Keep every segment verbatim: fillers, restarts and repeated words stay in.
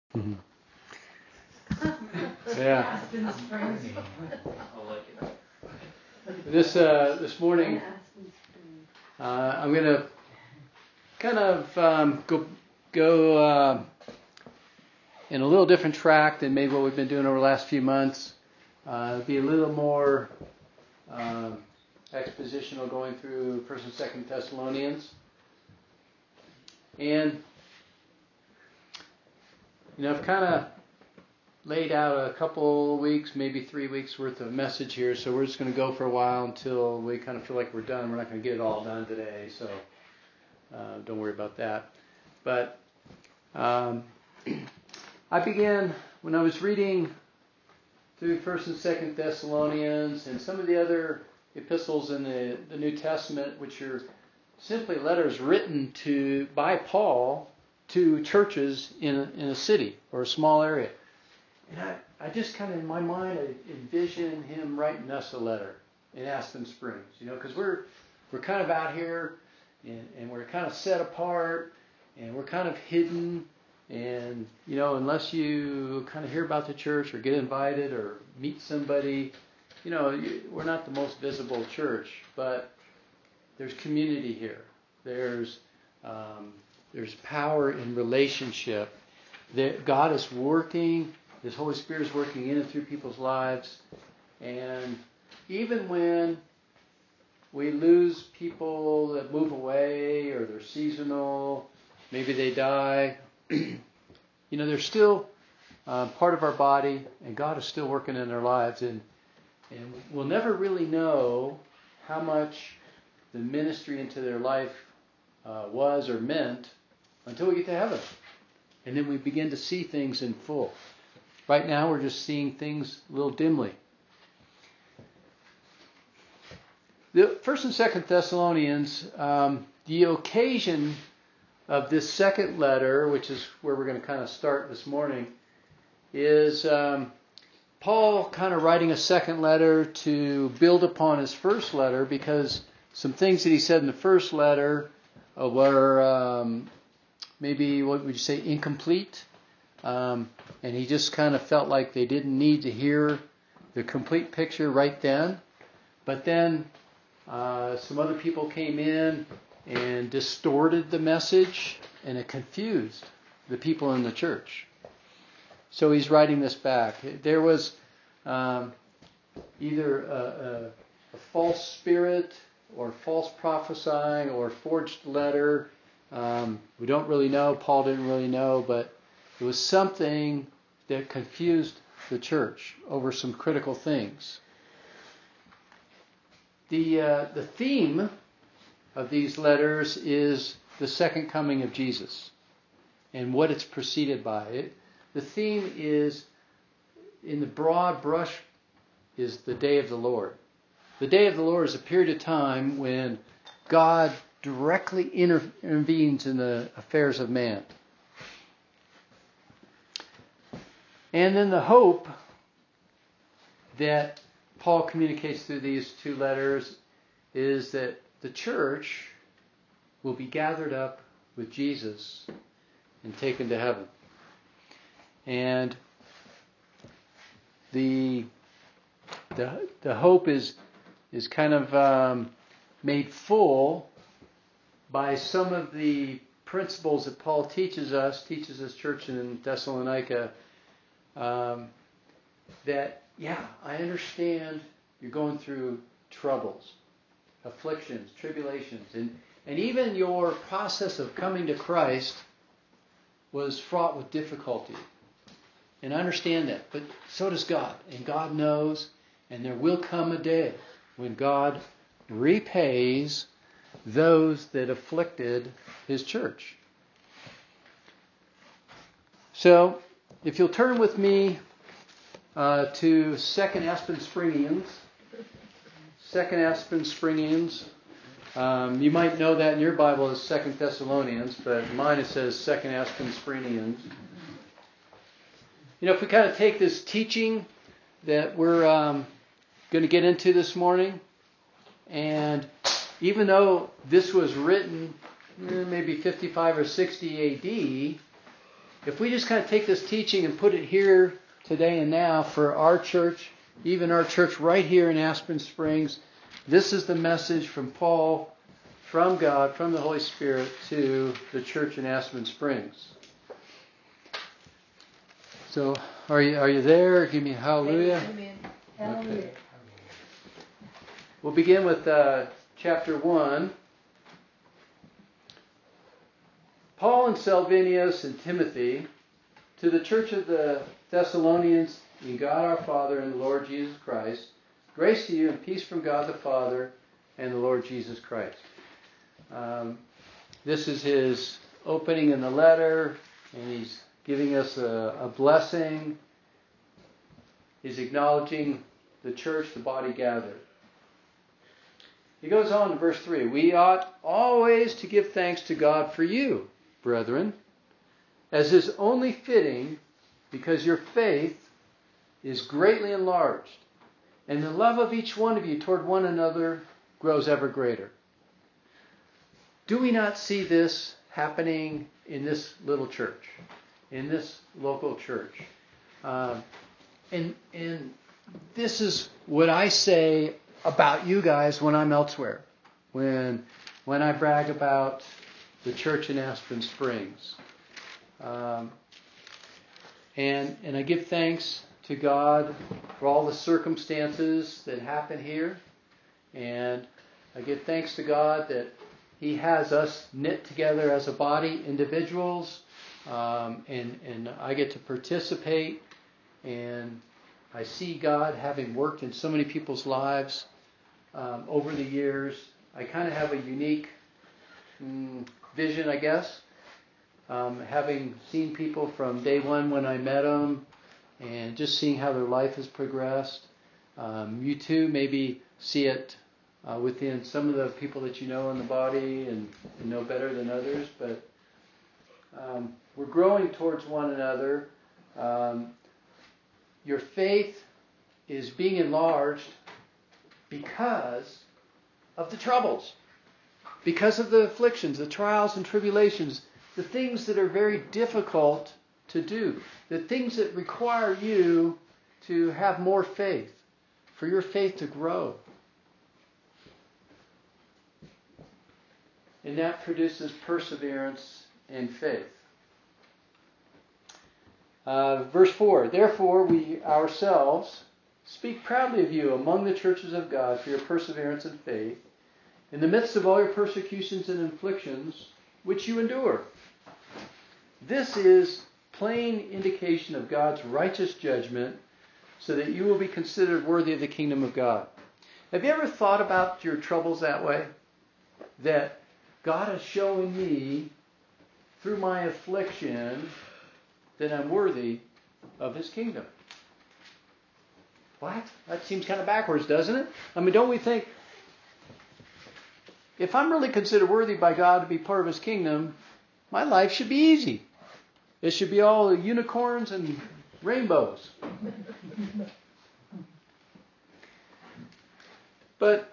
Mm-hmm. Yeah. This uh, this morning, uh, I'm going to kind of um, go go uh, in a little different track than maybe what we've been doing over the last few months. Uh, be a little more um, expositional, going through First and Second Thessalonians, and you know, I've kind of laid out a couple weeks, maybe three weeks worth of message here, so we're just going to go for a while until we kind of feel like we're done. We're not going to get it all done today, so uh, don't worry about that. But um, I began when I was reading through First and Second Thessalonians and some of the other epistles in the, the New Testament, which are simply letters written to by Paul to churches in a, in a city or a small area. And I, I just kind of, in my mind, I envision him writing us a letter in Aspen Springs, you know, because we're we're kind of out here, and, and we're kind of set apart, and we're kind of hidden, and, you know, unless you kind of hear about the church or get invited or meet somebody, you know, you, we're not the most visible church, but there's community here. There's um, there's power in relationship. There, God is working. His Holy Spirit is working in and through people's lives. And even when we lose people that move away or they're seasonal, maybe they die, you know, they're still uh, part of our body, and God is still working in their lives. And, and we'll never really know how much the ministry into their life uh, was or meant until we get to heaven. And then we begin to see things in full. Right now, we're just seeing things a little dimly. The First and Second Thessalonians, um, the occasion of this second letter, which is where we're going to kind of start this morning, is um, Paul kind of writing a second letter to build upon his first letter, because some things that he said in the first letter uh, were um, maybe, what would you say, incomplete. Um, and he just kind of felt like they didn't need to hear the complete picture right then. But then uh, some other people came in and distorted the message, and it confused the people in the church. So he's writing this back. There was um, either a, a, a false spirit or false prophesying or forged letter. Um, we don't really know. Paul didn't really know, but it was something that confused the church over some critical things. The uh, the theme of these letters is the second coming of Jesus and what it's preceded by. It, the theme is, in the broad brush, is the day of the Lord. The day of the Lord is a period of time when God directly inter- intervenes in the affairs of man. And then the hope that Paul communicates through these two letters is that the church will be gathered up with Jesus and taken to heaven. And the the, the hope is is kind of um, made full by some of the principles that Paul teaches us, teaches his church in Thessalonica. Um, that, yeah, I understand you're going through troubles, afflictions, tribulations, and, and even your process of coming to Christ was fraught with difficulty. And I understand that, but so does God. And God knows, and there will come a day when God repays those that afflicted his church. So, if you'll turn with me uh, to Second Aspen Springians. Second Aspen Springians. Um, you might know that in your Bible as Second Thessalonians, but mine it says Second Aspen Springians. You know, if we kind of take this teaching that we're um, going to get into this morning, and even though this was written eh, maybe fifty-five or sixty A D, if we just kind of take this teaching and put it here today and now for our church, even our church right here in Aspen Springs, this is the message from Paul, from God, from the Holy Spirit to the church in Aspen Springs. So, are you are you there? Give me a hallelujah. Amen. Hallelujah. Okay. We'll begin with uh, chapter one. Paul and Silvanus and Timothy, to the church of the Thessalonians, in God our Father and the Lord Jesus Christ, grace to you and peace from God the Father and the Lord Jesus Christ. Um, this is his opening in the letter, and he's giving us a, a blessing. He's acknowledging the church, the body gathered. He goes on to verse three. We ought always to give thanks to God for you, brethren, as is only fitting, because your faith is greatly enlarged, and the love of each one of you toward one another grows ever greater. Do we not see this happening in this little church, in this local church? Um, and, and this is what I say about you guys when I'm elsewhere, when when I brag about the church in Aspen Springs. Um, and and I give thanks to God for all the circumstances that happen here. And I give thanks to God that He has us knit together as a body, individuals, um, and, and I get to participate. And I see God having worked in so many people's lives um, over the years. I kind of have a unique mm, vision, I guess. Um, having seen people from day one when I met them, and just seeing how their life has progressed. Um, you too maybe see it uh, within some of the people that you know in the body and, and know better than others, but um, we're growing towards one another. Um, your faith is being enlarged because of the troubles, because of the afflictions, the trials and tribulations, the things that are very difficult to do, the things that require you to have more faith, for your faith to grow. And that produces perseverance and faith. Uh, verse four, therefore we ourselves speak proudly of you among the churches of God for your perseverance and faith, in the midst of all your persecutions and afflictions which you endure. This is plain indication of God's righteous judgment, so that you will be considered worthy of the kingdom of God. Have you ever thought about your troubles that way? That God is showing me through my affliction that I'm worthy of His kingdom. What? That seems kind of backwards, doesn't it? I mean, don't we think, if I'm really considered worthy by God to be part of His kingdom, my life should be easy. It should be all unicorns and rainbows. But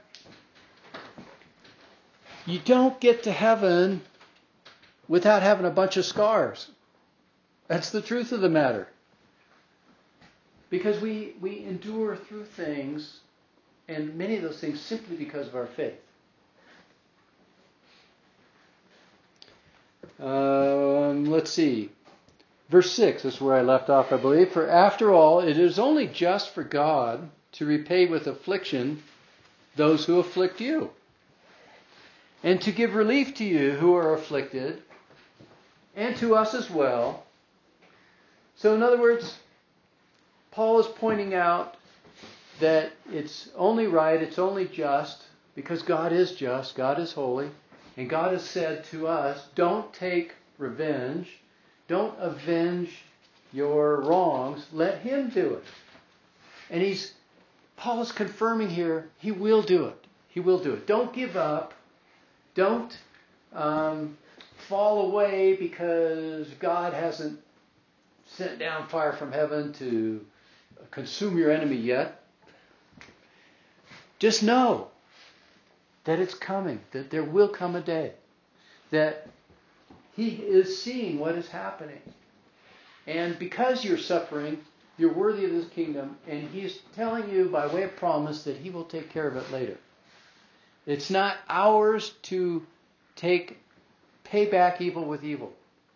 you don't get to heaven without having a bunch of scars. That's the truth of the matter. Because we, we endure through things, and many of those things simply because of our faith. Um, let's see. Verse six is where I left off, I believe. For after all, it is only just for God to repay with affliction those who afflict you, and to give relief to you who are afflicted, and to us as well. So in other words, Paul is pointing out that it's only right, it's only just, because God is just, God is holy, and God has said to us, don't take revenge. Don't avenge your wrongs. Let Him do it. And he's, Paul is confirming here, He will do it. He will do it. Don't give up. Don't um, fall away because God hasn't sent down fire from heaven to consume your enemy yet. Just know that it's coming, that there will come a day, that He is seeing what is happening. And because you're suffering, you're worthy of His kingdom. And He's telling you by way of promise that He will take care of it later. It's not ours to take, pay back evil with evil.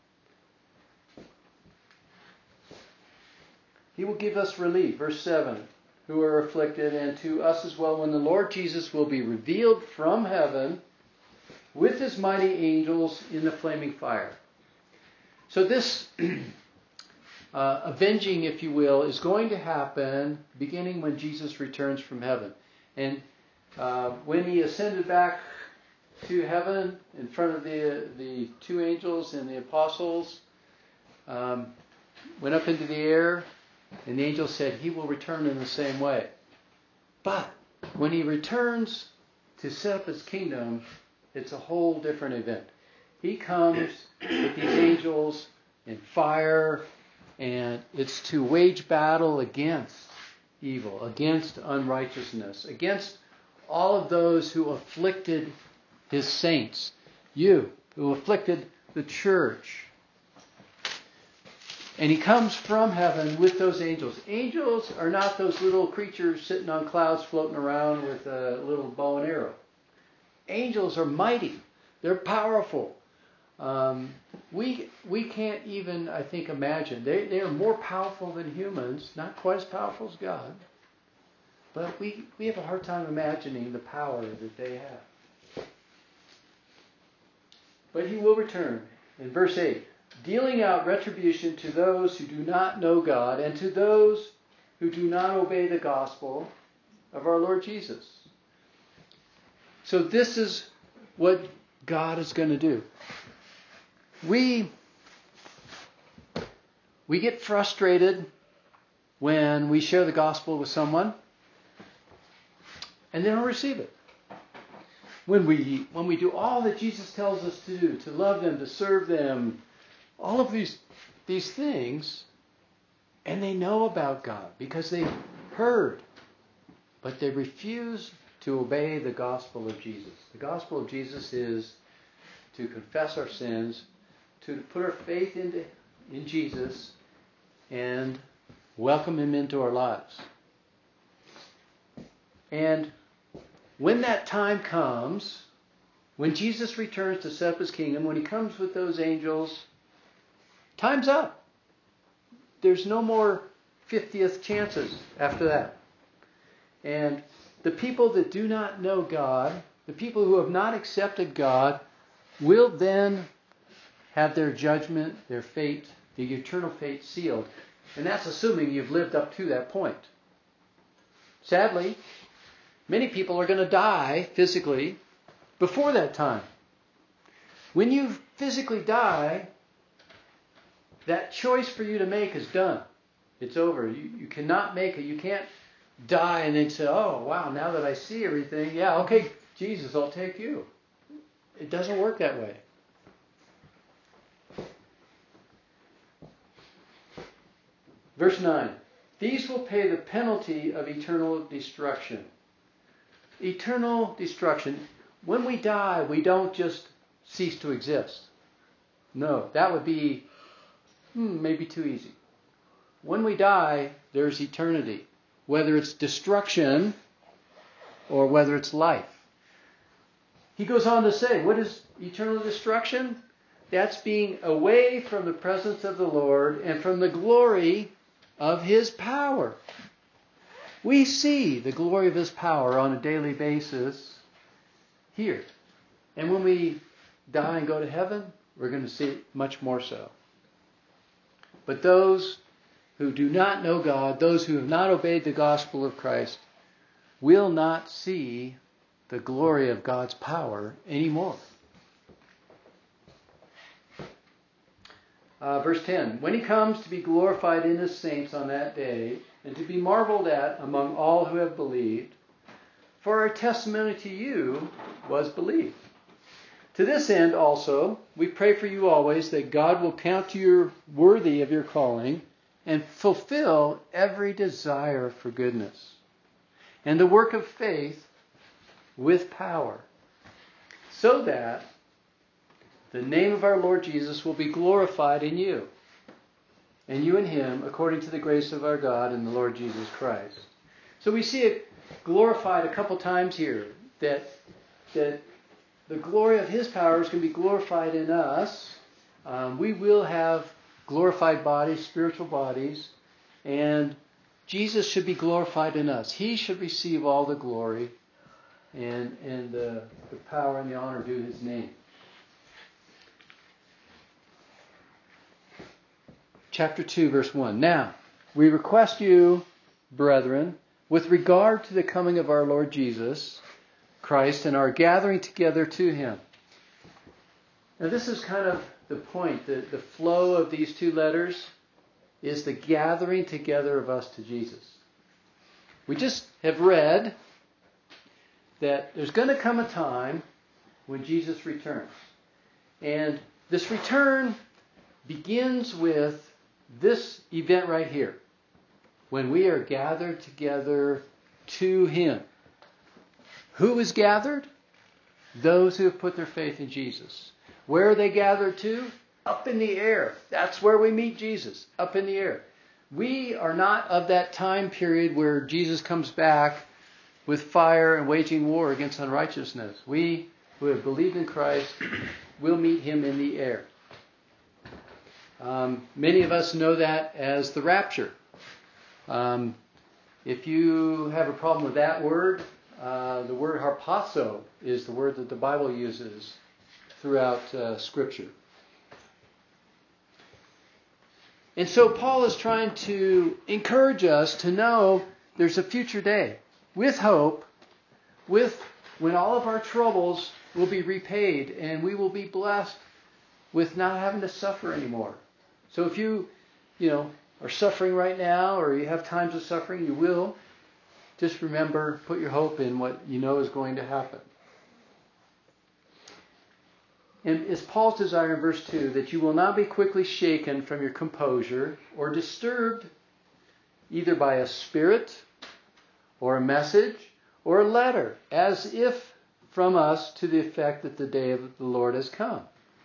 He will give us relief. Verse seven. Who are afflicted, and to us as well, when the Lord Jesus will be revealed from heaven with His mighty angels in the flaming fire. So this uh, avenging, if you will, is going to happen beginning when Jesus returns from heaven. And uh, when He ascended back to heaven in front of the the two angels and the apostles, um, went up into the air, and the angel said He will return in the same way. But when He returns to set up His kingdom, it's a whole different event. He comes with these angels in fire, and it's to wage battle against evil, against unrighteousness, against all of those who afflicted His saints. You, who afflicted the church. And He comes from heaven with those angels. Angels are not those little creatures sitting on clouds floating around with a little bow and arrow. Angels are mighty. They're powerful. Um, we we can't even, I think, imagine. They, they are more powerful than humans. Not quite as powerful as God. But we, we have a hard time imagining the power that they have. But He will return. In verse eight. Dealing out retribution to those who do not know God and to those who do not obey the gospel of our Lord Jesus. So this is what God is going to do. We, we get frustrated when we share the gospel with someone and they don't receive it. When we, when we do all that Jesus tells us to do, to love them, to serve them, all of these these things, and they know about God because they've heard, but they refuse to obey the gospel of Jesus. The gospel of Jesus is to confess our sins, to put our faith into in Jesus, and welcome Him into our lives. And when that time comes, when Jesus returns to set up His kingdom, when He comes with those angels, time's up. There's no more fiftieth chances after that. And the people that do not know God, the people who have not accepted God, will then have their judgment, their fate, the eternal fate sealed. And that's assuming you've lived up to that point. Sadly, many people are going to die physically before that time. When you physically die, that choice for you to make is done. It's over. You, you cannot make it. You can't die and then say, oh, wow, now that I see everything, yeah, okay, Jesus, I'll take you. It doesn't work that way. Verse nine. These will pay the penalty of eternal destruction. Eternal destruction. When we die, we don't just cease to exist. No, that would be Hmm, maybe too easy. When we die, there's eternity. Whether it's destruction or whether it's life. He goes on to say, what is eternal destruction? That's being away from the presence of the Lord and from the glory of His power. We see the glory of His power on a daily basis here. And when we die and go to heaven, we're going to see it much more so. But those who do not know God, those who have not obeyed the gospel of Christ, will not see the glory of God's power anymore. Uh, verse ten. When He comes to be glorified in His saints on that day, and to be marveled at among all who have believed, for our testimony to you was believed. To this end also, we pray for you always that God will count you worthy of your calling and fulfill every desire for goodness and the work of faith with power, so that the name of our Lord Jesus will be glorified in you. and you in him, according to the grace of our God and the Lord Jesus Christ. So we see it glorified a couple times here, that, that the glory of his power is going to be glorified in us. Um, we will have glorified bodies, spiritual bodies, and Jesus should be glorified in us. He should receive all the glory and, and the, the power and the honor due his name. Chapter two, verse one. Now, we request you, brethren, with regard to the coming of our Lord Jesus Christ and our gathering together to him. Now, this is kind of the point. The, the flow of these two letters is the gathering together of us to Jesus. We just have read that there's going to come a time when Jesus returns. And this return begins with this event right here, when we are gathered together to him. Who is gathered? Those who have put their faith in Jesus. Where are they gathered to? Up in the air. That's where we meet Jesus, up in the air. We are not of that time period where Jesus comes back with fire and waging war against unrighteousness. We who have believed in Christ will meet him in the air. Um, many of us know that as the rapture. Um, if you have a problem with that word, uh, the word harpazo is the word that the Bible uses throughout uh, Scripture. And so Paul is trying to encourage us to know there's a future day with hope, with when all of our troubles will be repaid and we will be blessed with not having to suffer anymore. So if you, you know, are suffering right now or you have times of suffering, you will. Just remember, put your hope in what you know is going to happen. And it's Paul's desire in verse two that you will not be quickly shaken from your composure or disturbed either by a spirit or a message or a letter, as if from us to the effect that the day of the Lord has come.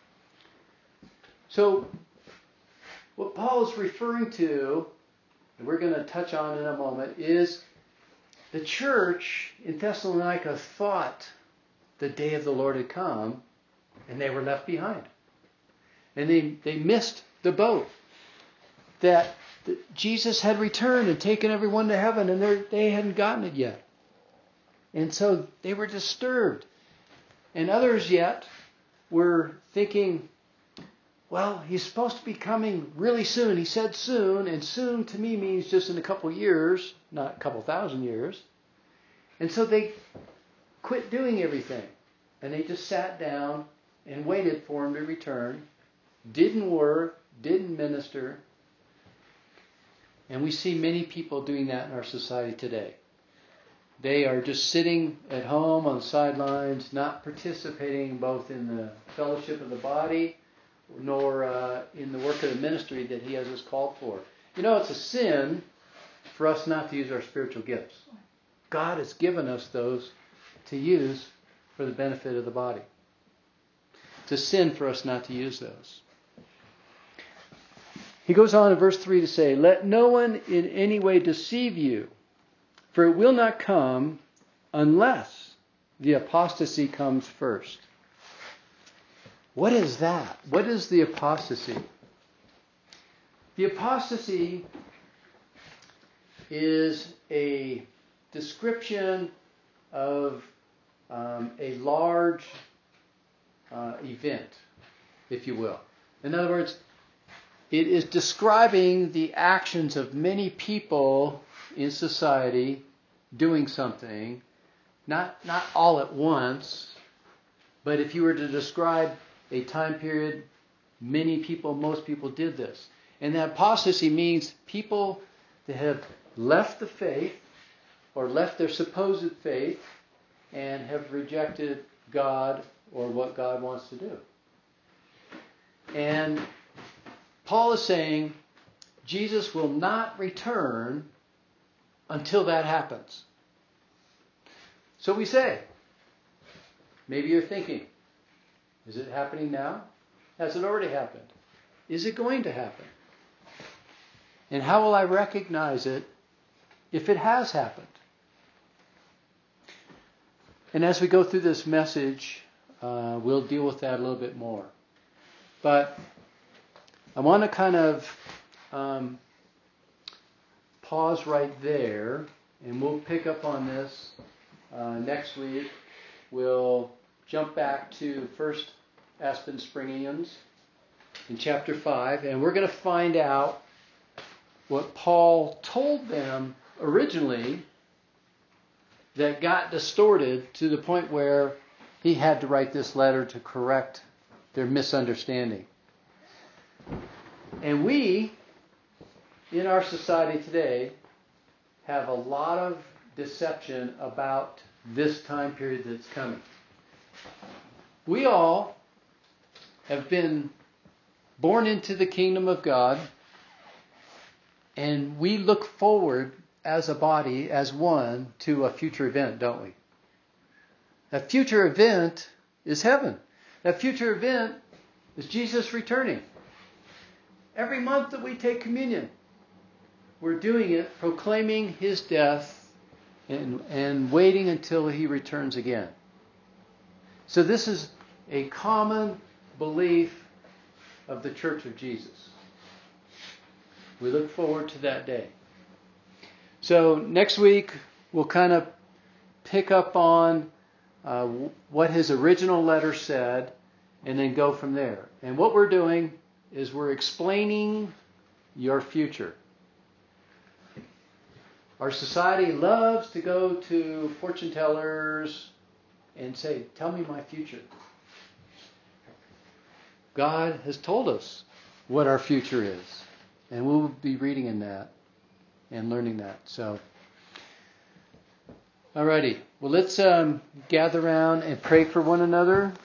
So, what Paul is referring to, and we're going to touch on in a moment, is the church in Thessalonica thought the day of the Lord had come, and they were left behind. And they, they missed the boat. That Jesus had returned and taken everyone to heaven, and they hadn't gotten it yet. And so they were disturbed. And others yet were thinking, well, he's supposed to be coming really soon. He said soon, and soon to me means just in a couple years, not a couple thousand years. And so they quit doing everything. And they just sat down and waited for him to return. Didn't work, didn't minister. And we see many people doing that in our society today. They are just sitting at home on the sidelines, not participating both in the fellowship of the body nor uh, in the work of the ministry that he has us called for. You know, it's a sin for us not to use our spiritual gifts. God has given us those to use for the benefit of the body. It's a sin for us not to use those. He goes on in verse three to say, let no one in any way deceive you, for it will not come unless the apostasy comes first. What is that? What is the apostasy? The apostasy is a description of um, a large uh, event, if you will. In other words, it is describing the actions of many people in society doing something, not not all at once, but if you were to describe a time period, many people, most people did this. And that apostasy means people that have left the faith or left their supposed faith and have rejected God or what God wants to do. And Paul is saying Jesus will not return until that happens. So we say, maybe you're thinking, is it happening now? Has it already happened? Is it going to happen? And how will I recognize it if it has happened? And as we go through this message, uh, we'll deal with that a little bit more. But I want to kind of um, pause right there, and we'll pick up on this uh, next week. We'll jump back to First Aspen Springians in chapter five, and we're going to find out what Paul told them originally that got distorted to the point where he had to write this letter to correct their misunderstanding. And we, in our society today, have a lot of deception about this time period that's coming. We all have been born into the kingdom of God, and we look forward as a body, as one, to a future event, don't we? That future event is heaven. That future event is Jesus returning. Every month that we take communion, we're doing it proclaiming his death and, and waiting until he returns again. So this is a common belief of the Church of Jesus. We look forward to that day. So next week, we'll kind of pick up on uh, what his original letter said and then go from there. And what we're doing is we're explaining your future. Our society loves to go to fortune tellers and say, tell me my future. God has told us what our future is. And we'll be reading in that and learning that. So, alrighty. Well, let's um, gather around and pray for one another.